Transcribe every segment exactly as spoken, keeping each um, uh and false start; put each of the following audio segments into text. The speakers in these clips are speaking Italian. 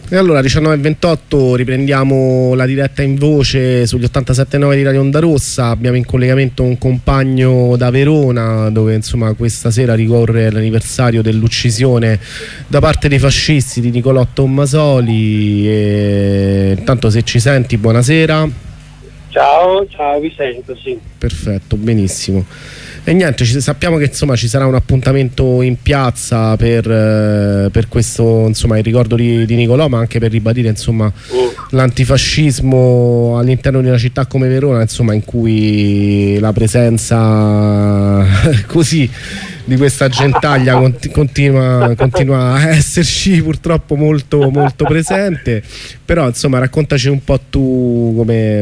E allora diciannove e ventotto riprendiamo la diretta in voce sugli ottantasette virgola nove di Radio Onda Rossa. Abbiamo in collegamento un compagno da Verona, dove insomma questa sera ricorre l'anniversario dell'uccisione da parte dei fascisti di Nicolò Tommasoli. E intanto, se ci senti, buonasera. Ciao, ciao, vi sento, sì. Perfetto, benissimo. E niente, ci, sappiamo che insomma ci sarà un appuntamento in piazza per, eh, per questo, insomma, il ricordo di, di Nicolò, ma anche per ribadire insomma mm. l'antifascismo all'interno di una città come Verona, insomma, in cui la presenza così di questa gentaglia conti, continua, continua a esserci purtroppo molto, molto presente. Però insomma raccontaci un po' tu come,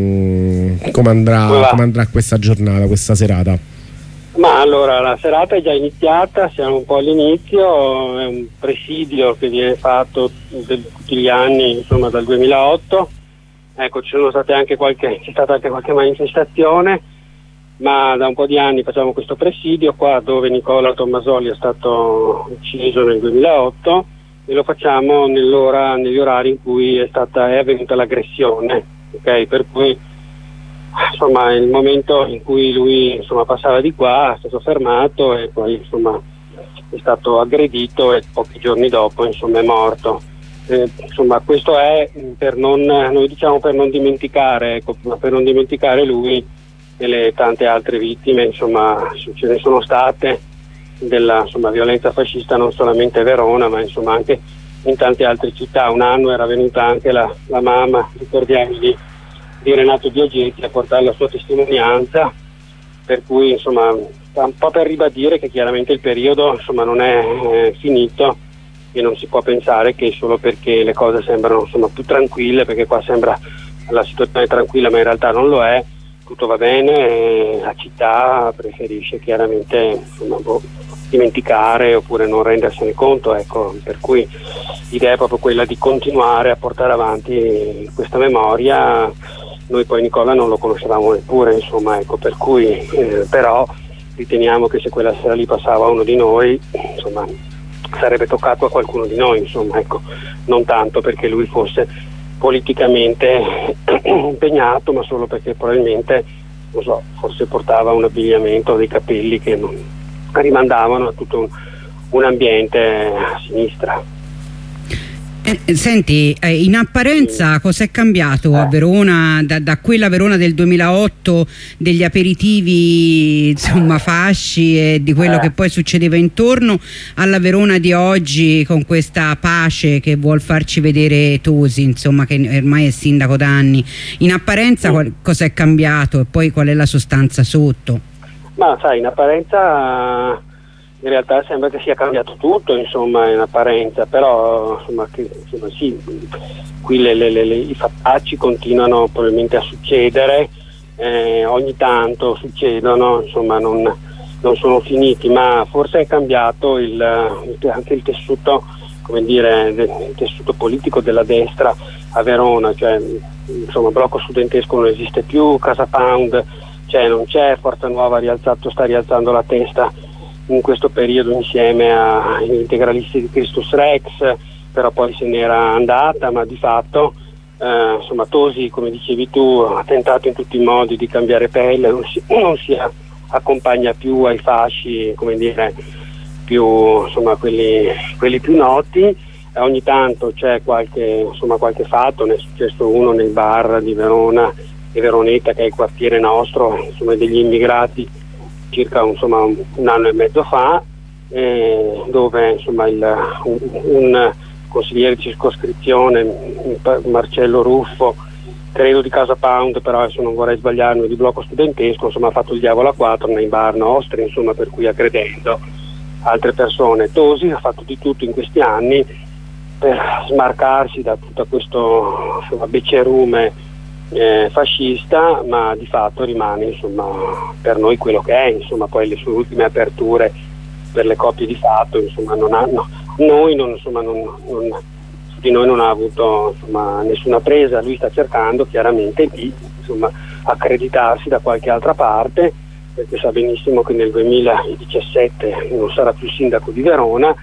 mh, come, andrà, come andrà questa giornata, questa serata. Ma allora, la serata è già iniziata, siamo un po' all'inizio, è un presidio che viene fatto tutti gli anni, insomma dal duemilaotto. Ecco, ci sono state anche qualche, c'è stata anche qualche manifestazione, ma da un po' di anni facciamo questo presidio qua dove Nicolò Tommasoli è stato ucciso nel duemilaotto, e lo facciamo nell'ora, negli orari in cui è stata è avvenuta l'aggressione, ok? Per cui insomma il momento in cui lui insomma passava di qua è stato fermato e poi insomma è stato aggredito e pochi giorni dopo insomma è morto. Eh, insomma questo è per non, noi diciamo per non dimenticare, ecco, per non dimenticare lui e le tante altre vittime insomma ce ne sono state della insomma violenza fascista non solamente a Verona ma insomma anche in tante altre città. Un anno era venuta anche la, la mamma, ricordiamo, di di Renato Biagietti a portare la sua testimonianza, per cui insomma un po' per ribadire che chiaramente il periodo insomma non è eh, finito e non si può pensare che solo perché le cose sembrano insomma più tranquille, perché qua sembra la situazione tranquilla ma in realtà non lo è, tutto va bene, e la città preferisce chiaramente insomma, boh, dimenticare oppure non rendersene conto, ecco, per cui l'idea è proprio quella di continuare a portare avanti questa memoria. Noi poi Nicola non lo conoscevamo neppure, insomma, ecco, per cui eh, però riteniamo che se quella sera lì passava uno di noi, insomma, sarebbe toccato a qualcuno di noi, insomma, ecco, non tanto perché lui fosse politicamente impegnato, ma solo perché probabilmente, non so, forse portava un abbigliamento, dei capelli che non rimandavano a tutto un, un ambiente a sinistra. Eh, senti, eh, in apparenza cos'è cambiato a Verona da, da quella Verona del duemilaotto, degli aperitivi insomma fasci e di quello che poi succedeva intorno, alla Verona di oggi con questa pace che vuol farci vedere Tosi, insomma, che ormai è sindaco da anni? In apparenza qual- cos'è cambiato e poi qual è la sostanza sotto? Ma sai, in apparenza in realtà sembra che sia cambiato tutto, insomma, in apparenza, però insomma, che, insomma sì, qui le, le, le, i fattacci continuano probabilmente a succedere, eh, ogni tanto succedono, insomma non, non sono finiti, ma forse è cambiato il, anche il tessuto, come dire, il tessuto politico della destra a Verona, cioè insomma Blocco Studentesco non esiste più, Casa Pound cioè non c'è, Forza Nuova ha rialzato, sta rialzando la testa in questo periodo insieme agli integralisti di Christus Rex, però poi se n'era andata, ma di fatto eh, insomma Tosi, come dicevi tu, ha tentato in tutti i modi di cambiare pelle, non si, non si accompagna più ai fasci, come dire, più insomma quelli, quelli più noti, e ogni tanto c'è qualche, insomma, qualche fatto, ne è successo uno nel bar di Verona e Veroneta, che è il quartiere nostro, insomma degli immigrati, circa insomma, un, un anno e mezzo fa, eh, dove insomma il, un, un consigliere di circoscrizione, Marcello Ruffo, credo di Casa Pound, però adesso non vorrei sbagliarmi, di Blocco Studentesco, insomma ha fatto il diavolo a quattro nei bar nostri, insomma, per cui aggredendo altre persone. Tosi ha fatto di tutto in questi anni per smarcarsi da tutto questo insomma, becerume Eh, fascista, ma di fatto rimane insomma per noi quello che è, insomma poi le sue ultime aperture per le coppie di fatto insomma non hanno, noi non, insomma non, non, su di noi non ha avuto insomma nessuna presa. Lui sta cercando chiaramente di insomma accreditarsi da qualche altra parte, perché sa benissimo che nel duemiladiciassette non sarà più sindaco di Verona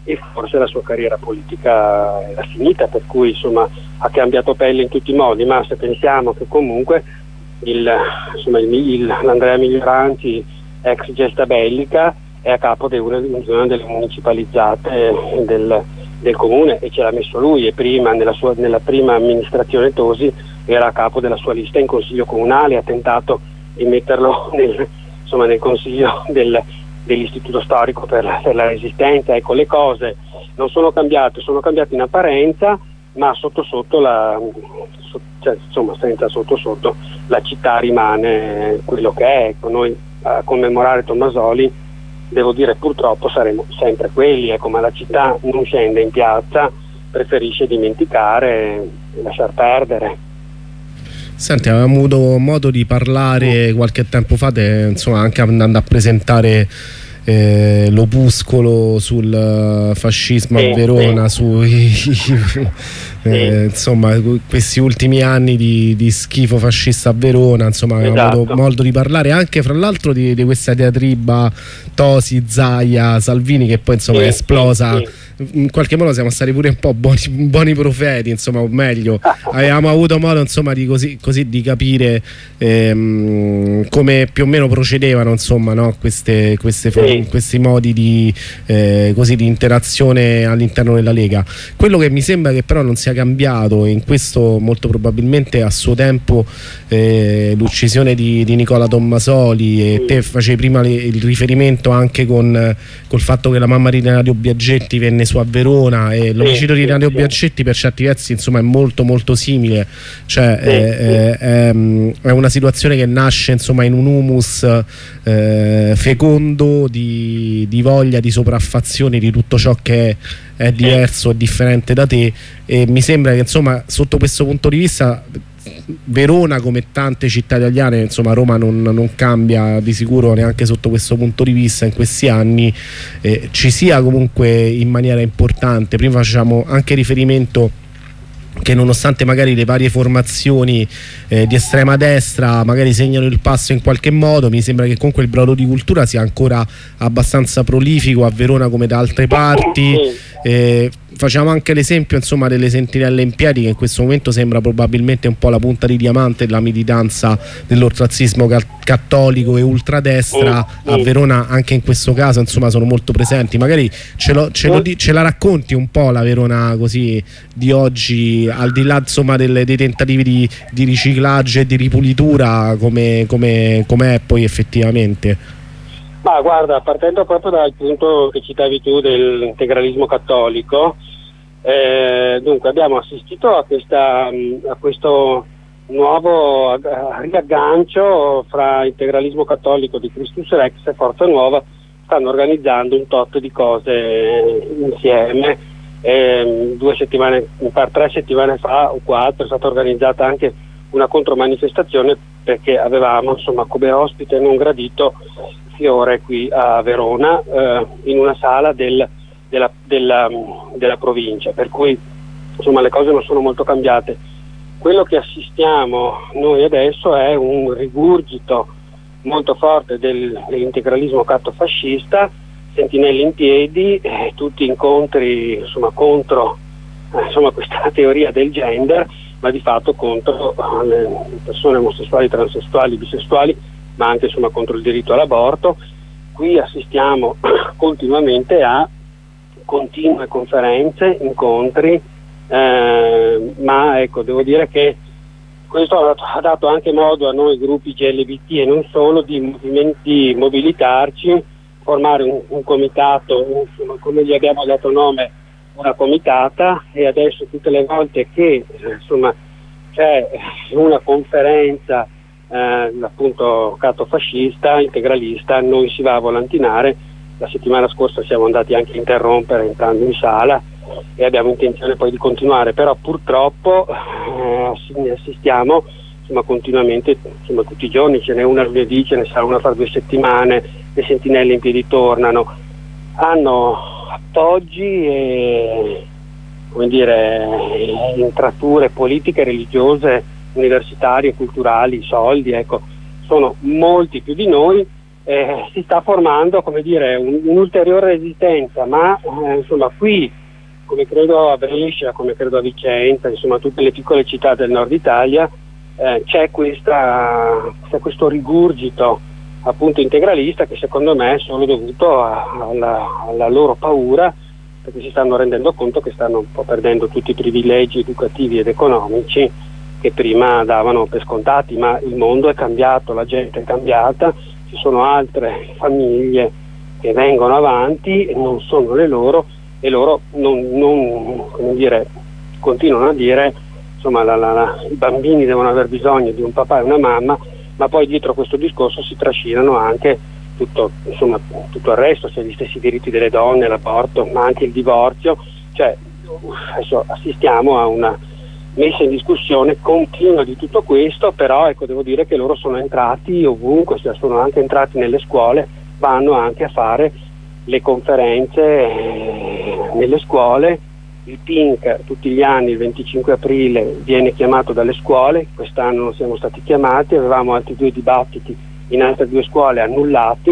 e forse la sua carriera politica era finita, per cui insomma ha cambiato pelle in tutti i modi, ma se pensiamo che comunque il, insomma, il, il, l'Andrea Miglioranti, ex Gesta Bellica, è a capo di una, una delle municipalizzate del, del comune, e ce l'ha messo lui, e prima nella, sua, nella prima amministrazione Tosi era a capo della sua lista in consiglio comunale, ha tentato di metterlo nel, insomma, nel consiglio del, dell'istituto storico per la, per la resistenza. Ecco, le cose non sono cambiate, sono cambiate in apparenza, ma sotto sotto la, so, cioè, insomma, senza sotto sotto la città rimane quello che è. Ecco, noi a commemorare Tommasoli, devo dire, purtroppo saremo sempre quelli, ecco, ma la città non scende in piazza, preferisce dimenticare e lasciar perdere. Senti, avevamo avuto modo di parlare qualche tempo fa, de, insomma, anche andando a presentare eh, l'opuscolo sul fascismo sì, a Verona, sì. sui eh, insomma, questi ultimi anni di, di schifo fascista a Verona, insomma, avevamo esatto. avuto modo di parlare anche, fra l'altro, di, di questa diatriba Tosi, Zaia, Salvini, che poi insomma sì, è esplosa. Sì, sì. In qualche modo siamo stati pure un po' buoni, buoni profeti, insomma, o meglio avevamo avuto modo, insomma, di così, così di capire ehm, come più o meno procedevano, insomma, no? queste, queste sì. questi modi di, eh, così, di interazione all'interno della Lega. Quello che mi sembra che però non sia cambiato, e in questo molto probabilmente a suo tempo eh, l'uccisione di, di Nicola Tommasoli, e te facevi prima le, il riferimento anche con col fatto che la mamma di Renato Biaggetti venne su a Verona, e l'omicidio di Renato Biaggetti per certi versi, insomma, è molto molto simile, cioè sì, è, è, è una situazione che nasce, insomma, in un humus eh, fecondo di, di voglia di sopraffazione di tutto ciò che è, è diverso e differente da te, e mi sembra che, insomma, sotto questo punto di vista Verona, come tante città italiane, insomma, Roma non, non cambia di sicuro neanche sotto questo punto di vista in questi anni, eh, ci sia comunque in maniera importante. Prima facciamo anche riferimento che nonostante magari le varie formazioni eh, di estrema destra magari segnano il passo in qualche modo, mi sembra che comunque il brodo di cultura sia ancora abbastanza prolifico a Verona come da altre parti. Eh, facciamo anche l'esempio, insomma, delle sentinelle in piedi, che in questo momento sembra probabilmente un po' la punta di diamante della militanza dell'oltrazismo ca cattolico e ultradestra a Verona. Anche in questo caso, insomma, sono molto presenti. Magari ce, lo, ce, lo di, ce la racconti un po' la Verona così di oggi, al di là, insomma, delle, dei tentativi di, di riciclaggio e di ripulitura, come, come, come è poi effettivamente? Ma guarda, partendo proprio dal punto che citavi tu dell'integralismo cattolico, eh, dunque abbiamo assistito a, questa, a questo nuovo riaggancio fra integralismo cattolico di Christus Rex e Forza Nuova. Stanno organizzando un tot di cose insieme. Eh, due settimane, per tre settimane fa o quattro è stata organizzata anche una contromanifestazione, perché avevamo, insomma, come ospite non gradito Fiore qui a Verona, eh, in una sala del, della, della, della provincia, per cui, insomma, le cose non sono molto cambiate. Quello che assistiamo noi adesso è un rigurgito molto forte del, dell'integralismo cattofascista, sentinelle in piedi, eh, tutti incontri, insomma, contro eh, insomma, questa teoria del gender, ma di fatto contro eh, le persone omosessuali, transessuali, bisessuali, ma anche, insomma, contro il diritto all'aborto. Qui assistiamo continuamente a continue conferenze, incontri, eh, ma ecco, devo dire che questo ha dato, ha dato anche modo a noi gruppi G L B T e non solo di, di mobilitarci, formare un, un comitato, insomma, come gli abbiamo dato nome, una comitata, e adesso tutte le volte che insomma c'è una conferenza Eh, appunto cattofascista, integralista, noi si va a volantinare. La settimana scorsa siamo andati anche a interrompere entrando in sala, e abbiamo intenzione poi di continuare, però purtroppo eh, assistiamo, insomma, continuamente, insomma, tutti i giorni, ce n'è una lunedì, ce ne sarà una fra due settimane, le sentinelle in piedi tornano, hanno appoggi e, come dire, intrature politiche, religiose, universitarie, culturali, soldi, ecco, sono molti più di noi, eh, si sta formando, come dire, un'ulteriore un resistenza, ma eh, insomma qui, come credo a Brescia, come credo a Vicenza, insomma tutte le piccole città del nord Italia, eh, c'è, questa, c'è questo rigurgito appunto integralista che secondo me è solo dovuto a, alla, alla loro paura, perché si stanno rendendo conto che stanno un po' perdendo tutti i privilegi educativi ed economici che prima davano per scontati, ma il mondo è cambiato, la gente è cambiata, ci sono altre famiglie che vengono avanti e non sono le loro, e loro non, non come dire, continuano a dire insomma la, la, la, i bambini devono aver bisogno di un papà e una mamma, ma poi dietro questo discorso si trascinano anche tutto, insomma, tutto il resto, cioè gli stessi diritti delle donne, l'aborto, ma anche il divorzio. Cioè adesso assistiamo a una messa in discussione continua di tutto questo, però ecco, devo dire che loro sono entrati ovunque, cioè sono anche entrati nelle scuole, vanno anche a fare le conferenze eh, nelle scuole. Il P I N C tutti gli anni il venticinque aprile viene chiamato dalle scuole, quest'anno non siamo stati chiamati, avevamo altri due dibattiti in altre due scuole annullati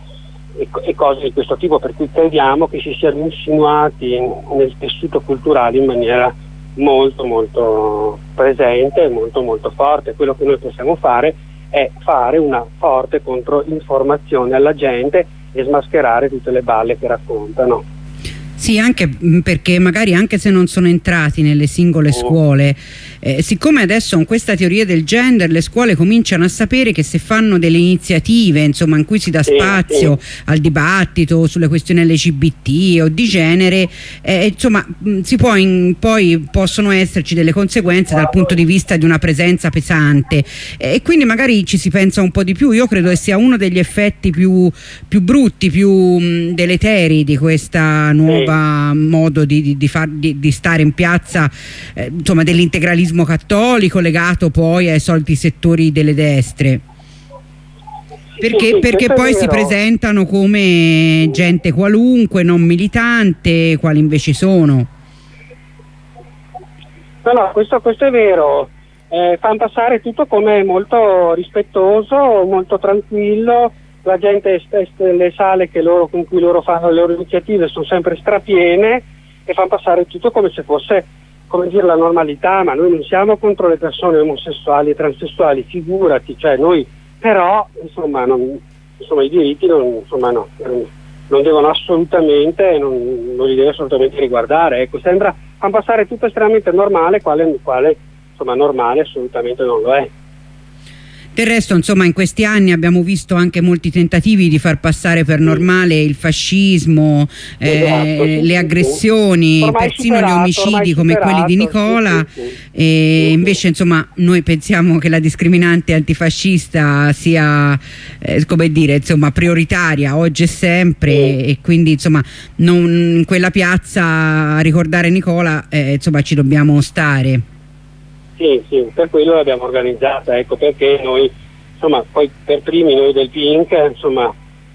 e, e cose di questo tipo, per cui crediamo che si siano insinuati nel tessuto culturale in maniera molto molto presente, molto molto forte. Quello che noi possiamo fare è fare una forte controinformazione alla gente e smascherare tutte le balle che raccontano. Sì, anche perché magari anche se non sono entrati nelle singole scuole, eh, siccome adesso con questa teoria del gender le scuole cominciano a sapere che se fanno delle iniziative insomma in cui si dà spazio sì, sì. al dibattito sulle questioni L G B T o di genere, eh, insomma si può in, poi possono esserci delle conseguenze dal punto di vista di una presenza pesante, eh, e quindi magari ci si pensa un po' di più. Io credo che sia uno degli effetti più, più brutti, più mh, deleteri di questa nuova modo di, di, di, far, di, di stare in piazza, eh, insomma dell'integralismo cattolico legato poi ai soliti settori delle destre, perché, sì, sì, perché poi si presentano come gente qualunque, non militante, quali invece sono. No, no, questo, questo è vero, eh, fanno passare tutto come molto rispettoso, molto tranquillo. La gente, le sale che loro, con cui loro fanno le loro iniziative sono sempre strapiene e fanno passare tutto come se fosse, come dire, la normalità, ma noi non siamo contro le persone omosessuali e transessuali, figurati, cioè noi però insomma, non, insomma i diritti non, insomma, no, non devono assolutamente, non, non li deve assolutamente riguardare, ecco, sembra, fanno passare tutto estremamente normale, quale, quale insomma normale assolutamente non lo è. Del resto, insomma, in questi anni abbiamo visto anche molti tentativi di far passare per normale il fascismo, eh, esatto, sì, le aggressioni, sì. persino superato, gli omicidi come superato, quelli di Nicola, sì, sì, sì. E invece, insomma, noi pensiamo che la discriminante antifascista sia, eh, come dire, insomma, prioritaria oggi e sempre, sì. e quindi, insomma, non, in quella piazza a ricordare Nicola, eh, insomma, ci dobbiamo stare. Sì, sì, per quello l'abbiamo organizzata, ecco perché noi, insomma, poi per primi noi del P I N C, insomma,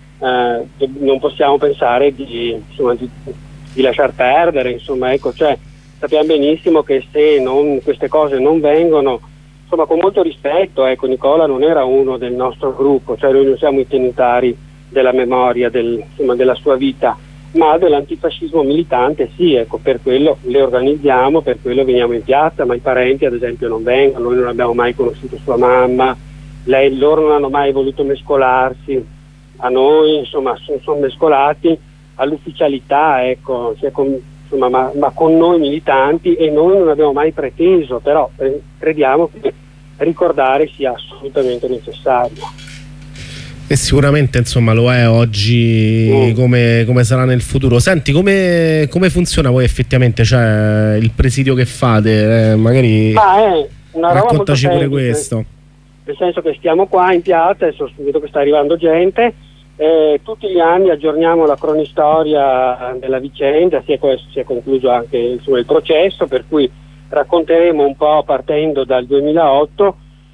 eh, non possiamo pensare di, insomma, di, di lasciar perdere, insomma, ecco, cioè sappiamo benissimo che se non, queste cose non vengono, insomma, con molto rispetto, ecco, Nicola non era uno del nostro gruppo, cioè noi non siamo i tenutari della memoria, del, insomma, della sua vita, ma dell'antifascismo militante sì, ecco, per quello le organizziamo, per quello veniamo in piazza, ma i parenti ad esempio non vengono, noi non abbiamo mai conosciuto sua mamma, lei, loro non hanno mai voluto mescolarsi a noi, insomma sono, sono mescolati all'ufficialità, ecco, cioè con, insomma, ma, ma con noi militanti, e noi non abbiamo mai preteso, però eh, crediamo che ricordare sia assolutamente necessario. E sicuramente insomma lo è oggi, mm. come, come sarà nel futuro. Senti, come, come funziona poi effettivamente, cioè il presidio che fate? Eh, magari ah, è una raccontaci pure questo. Nel senso che stiamo qua in piazza, adesso vedo che sta arrivando gente, eh, tutti gli anni aggiorniamo la cronistoria della vicenda, si è, si è concluso anche insomma, il processo, per cui racconteremo un po' partendo dal duemilaotto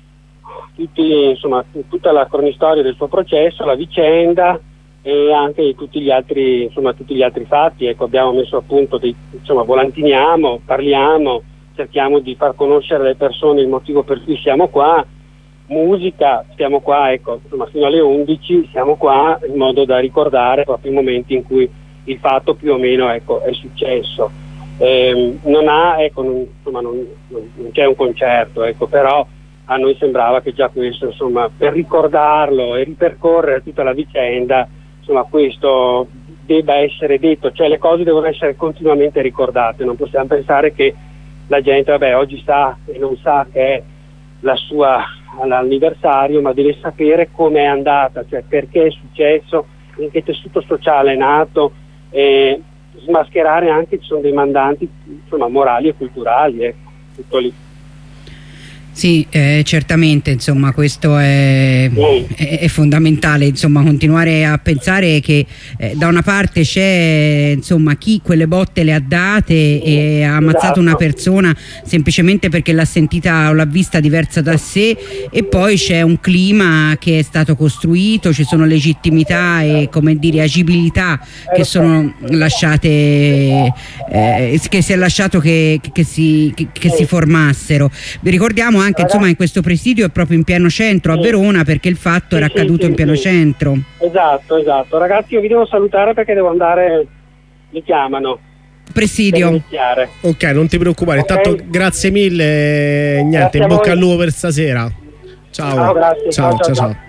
tutti, insomma, tutta la cronistoria del suo processo, la vicenda e anche tutti gli altri, insomma, tutti gli altri fatti. Ecco, abbiamo messo a punto, dei, insomma, volantiniamo, parliamo, cerchiamo di far conoscere alle persone il motivo per cui siamo qua, musica, stiamo qua, ecco, insomma, fino alle undici siamo qua in modo da ricordare proprio i momenti in cui il fatto più o meno, ecco, è successo. Eh, non ha, ecco, non, insomma, non, non c'è un concerto, ecco, però a noi sembrava che già questo, insomma, per ricordarlo e ripercorrere tutta la vicenda, insomma, questo debba essere detto, cioè le cose devono essere continuamente ricordate, non possiamo pensare che la gente, vabbè, oggi sa e non sa che è la sua all'anniversario, ma deve sapere come è andata, cioè perché è successo, in che tessuto sociale è nato, e smascherare anche, ci sono dei mandanti, insomma, morali e culturali, ecco, tutto lì. Sì, eh, certamente, insomma, questo è, è, è fondamentale, insomma, continuare a pensare che eh, da una parte c'è, insomma, chi quelle botte le ha date e ha ammazzato una persona semplicemente perché l'ha sentita o l'ha vista diversa da sé, e poi c'è un clima che è stato costruito, ci sono legittimità e, come dire, agibilità che sono lasciate, eh, che si è lasciato che, che, si, che, che si formassero. Vi ricordiamo anche, insomma, in questo presidio è proprio in pieno centro a Verona, perché il fatto sì, era accaduto sì, in pieno sì. centro. Esatto, esatto. Ragazzi, io vi devo salutare perché devo andare, mi chiamano. Presidio. Ok, non ti preoccupare. Okay. Intanto grazie mille, niente, grazie in bocca al lupo per stasera. Ciao. Ciao, grazie. Ciao, ciao, ciao. ciao.